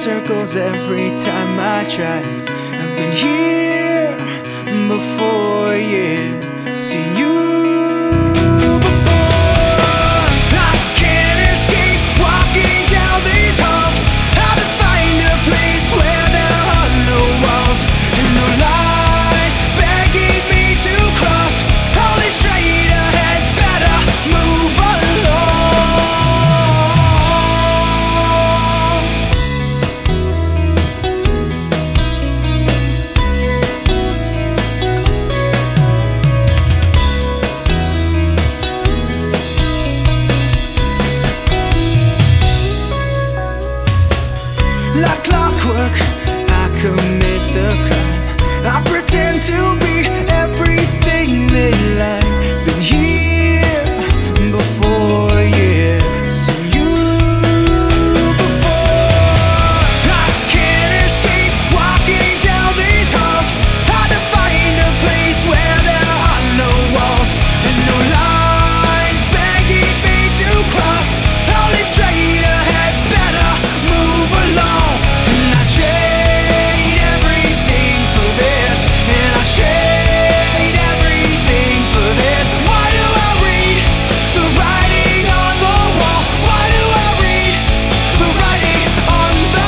circles every time I try. I've been here before, yeah, seen you before. I can't escape walking down these halls. How to find a place where there are no walls and no lines begging me to cross. Only straight ahead, better move along. Like clockwork, I commit the crime. I pretend to be everything they like. Been here before, yeah, seen you before. I can't escape walking down these halls. Hard to find a place where there are no walls and no lines begging me to cross. Only straight ahead, better move along. And I trade everything for this, and I trade everything for this. Why do I read the writing on the wall? Why do I read the writing on the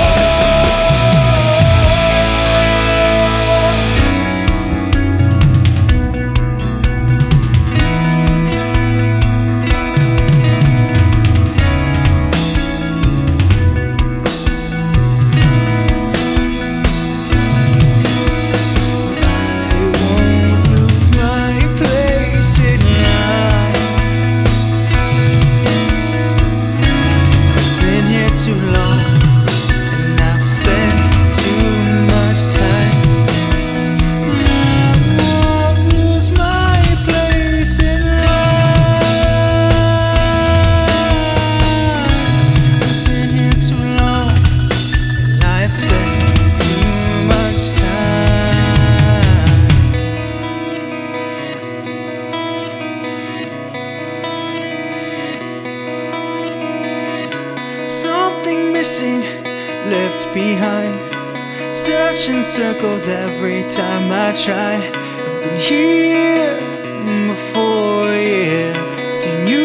something missing, left behind. Searching circles every time I try. I've been here before, yeah, seen you